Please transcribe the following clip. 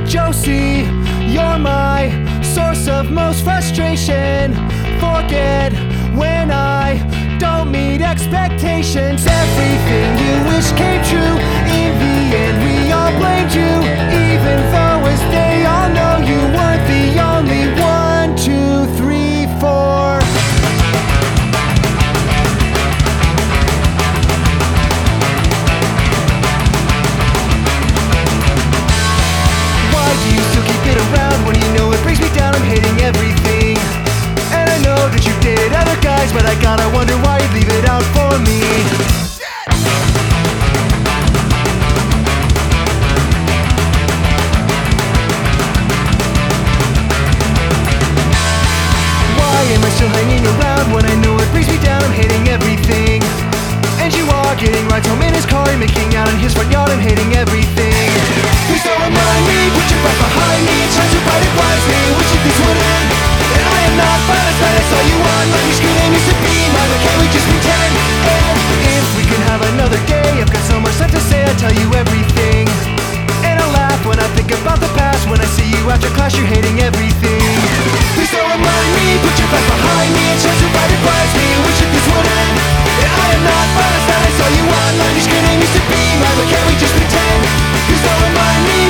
Josie, you're my source of most frustration. Forget when I don't meet expectations. Everything you wish came true. In the end, we all blamed you, even though as they all know you weren't the only 1, 2, 3, 4. Why do you still keep it around when you know it brings me down? I'm hating everything, and I know that you dated other guys, but I gotta wonder why you leave it out for me. Why am I still hanging around when I know it brings me down? I'm hating everything, and you are getting rides home in his car and making out in his front yard. I'm hating everything. Please don't remind me, put your back behind me, try to fight it wisely, wishing this would end. And I am not fine, last night I saw you on like your skin and used to be mine, but can't we just pretend? And if we can have another day, I've got so much left to say, I'll tell you everything. And I laugh when I think about the past, when I see you after class, you're hating everything. Please don't remind me, put your back behind me, and try to fight it wisely, wishing this would end. And I am not fine, last night I saw you on like your skin and used to be mine, but can't we just pretend? Please don't remind me,